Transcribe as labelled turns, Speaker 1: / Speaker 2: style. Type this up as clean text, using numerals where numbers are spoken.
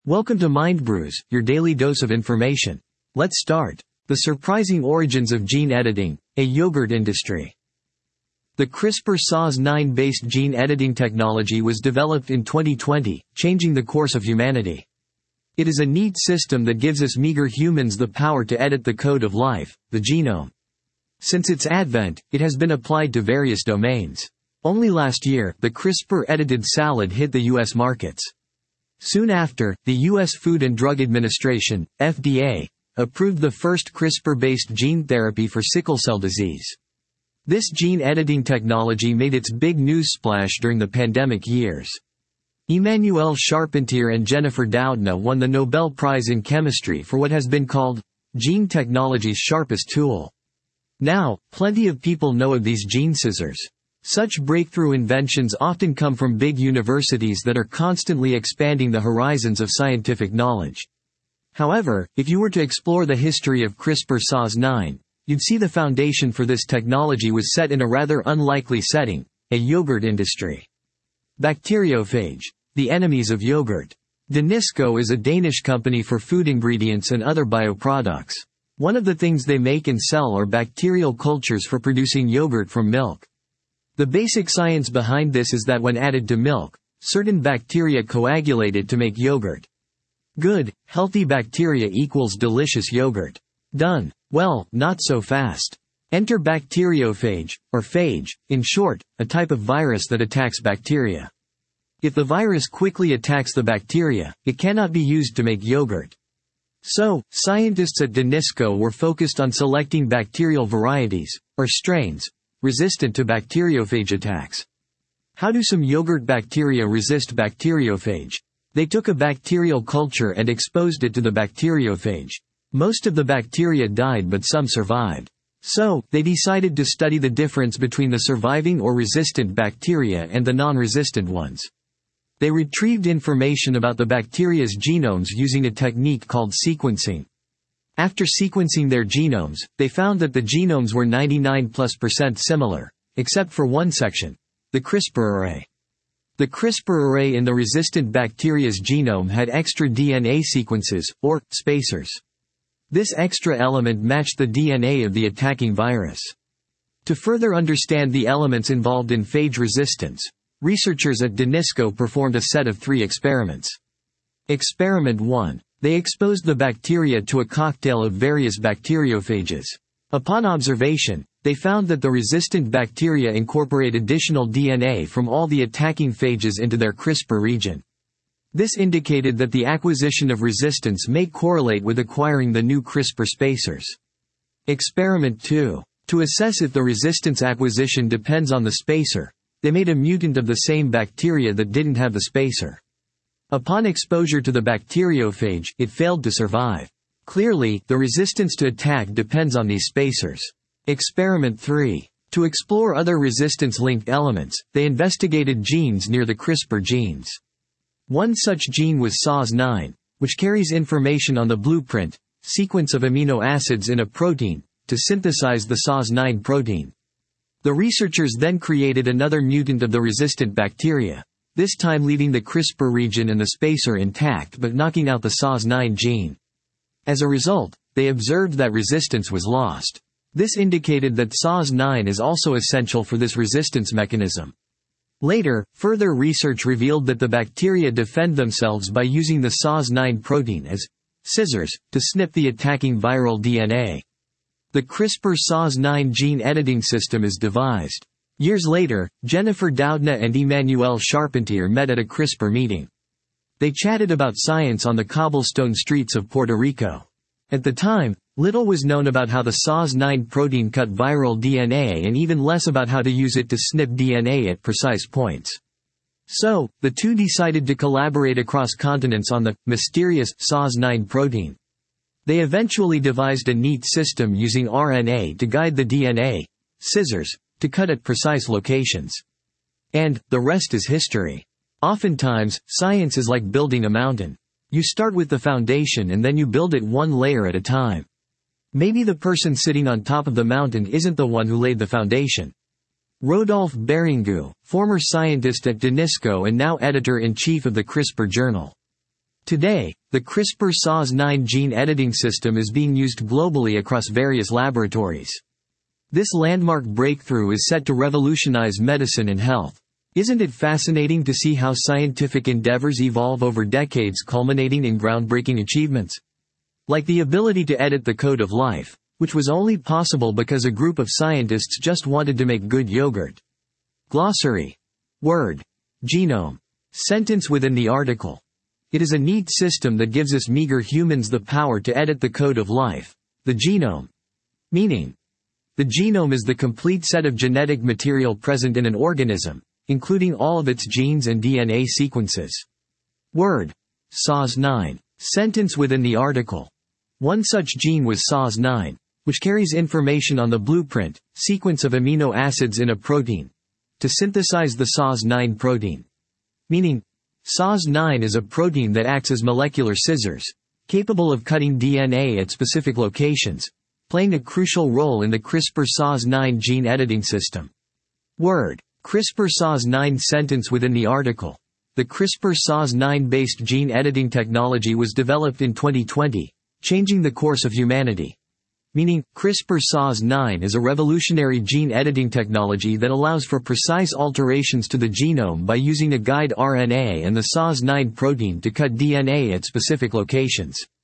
Speaker 1: Welcome to Mind Brews, your daily dose of information. Let's start. The surprising origins of gene editing, a yogurt industry. The CRISPR-Cas9 based gene editing technology was developed in 2020, changing the course of humanity. It is a neat system that gives us meager humans the power to edit the code of life, the genome. Since its advent, it has been applied to various domains. Only last year, the CRISPR-edited salad hit the U.S. markets. Soon after, the U.S. Food and Drug Administration, FDA, approved the first CRISPR-based gene therapy for sickle cell disease. This gene editing technology made its big news splash during the pandemic years. Emmanuelle Charpentier and Jennifer Doudna won the Nobel Prize in Chemistry for what has been called gene technology's sharpest tool. Now, plenty of people know of these gene scissors. Such breakthrough inventions often come from big universities that are constantly expanding the horizons of scientific knowledge. However, if you were to explore the history of CRISPR-Cas9, you'd see the foundation for this technology was set in a rather unlikely setting, a yogurt industry. Bacteriophage, the enemies of yogurt. Danisco is a Danish company for food ingredients and other bioproducts. One of the things they make and sell are bacterial cultures for producing yogurt from milk. The basic science behind this is that when added to milk, certain bacteria coagulated to make yogurt. Good, healthy bacteria equals delicious yogurt. Done. Well, not so fast. Enter bacteriophage, or phage, in short, a type of virus that attacks bacteria. If the virus quickly attacks the bacteria, it cannot be used to make yogurt. So, scientists at Danisco were focused on selecting bacterial varieties, or strains, resistant to bacteriophage attacks. How do some yogurt bacteria resist bacteriophage? They took a bacterial culture and exposed it to the bacteriophage. Most of the bacteria died but some survived. So, they decided to study the difference between the surviving or resistant bacteria and the non-resistant ones. They retrieved information about the bacteria's genomes using a technique called sequencing. After sequencing their genomes, they found that the genomes were 99+% similar, except for one section, the CRISPR array. The CRISPR array in the resistant bacteria's genome had extra DNA sequences, or spacers. This extra element matched the DNA of the attacking virus. To further understand the elements involved in phage resistance, researchers at Danisco performed a set of 3 experiments. Experiment 1. They exposed the bacteria to a cocktail of various bacteriophages. Upon observation, they found that the resistant bacteria incorporate additional DNA from all the attacking phages into their CRISPR region. This indicated that the acquisition of resistance may correlate with acquiring the new CRISPR spacers. Experiment 2. To assess if the resistance acquisition depends on the spacer, they made a mutant of the same bacteria that didn't have the spacer. Upon exposure to the bacteriophage, it failed to survive. Clearly, the resistance to attack depends on these spacers. Experiment 3. To explore other resistance-linked elements, they investigated genes near the CRISPR genes. One such gene was Cas9, which carries information on the blueprint, sequence of amino acids in a protein, to synthesize the Cas9 protein. The researchers then created another mutant of the resistant bacteria, this time leaving the CRISPR region and the spacer intact but knocking out the Cas9 gene. As a result, they observed that resistance was lost. This indicated that Cas9 is also essential for this resistance mechanism. Later, further research revealed that the bacteria defend themselves by using the Cas9 protein as scissors to snip the attacking viral DNA. The CRISPR-Cas9 gene editing system is devised. Years later, Jennifer Doudna and Emmanuelle Charpentier met at a CRISPR meeting. They chatted about science on the cobblestone streets of Puerto Rico. At the time, little was known about how the Cas9 protein cut viral DNA and even less about how to use it to snip DNA at precise points. So, the two decided to collaborate across continents on the mysterious Cas9 protein. They eventually devised a neat system using RNA to guide the DNA, scissors, to cut at precise locations. And, the rest is history. Oftentimes, science is like building a mountain. You start with the foundation and then you build it one layer at a time. Maybe the person sitting on top of the mountain isn't the one who laid the foundation. Rodolphe Baringu, former scientist at Danisco and now editor-in-chief of the CRISPR Journal. Today, the CRISPR-Cas9 gene editing system is being used globally across various laboratories. This landmark breakthrough is set to revolutionize medicine and health. Isn't it fascinating to see how scientific endeavors evolve over decades, culminating in groundbreaking achievements? Like the ability to edit the code of life, which was only possible because a group of scientists just wanted to make good yogurt. Glossary. Word. Genome. Sentence within the article. It is a neat system that gives us meager humans the power to edit the code of life, the genome. Meaning. The genome is the complete set of genetic material present in an organism, including all of its genes and DNA sequences. Word. Cas9. Sentence within the article. One such gene was Cas9, which carries information on the blueprint, sequence of amino acids in a protein, to synthesize the Cas9 protein. Meaning, Cas9 is a protein that acts as molecular scissors, capable of cutting DNA at specific locations, playing a crucial role in the CRISPR-Cas9 gene editing system. Word. CRISPR-Cas9 sentence within the article. The CRISPR-Cas9-based gene editing technology was developed in 2020, changing the course of humanity. Meaning, CRISPR-Cas9 is a revolutionary gene editing technology that allows for precise alterations to the genome by using a guide RNA and the Cas9 protein to cut DNA at specific locations.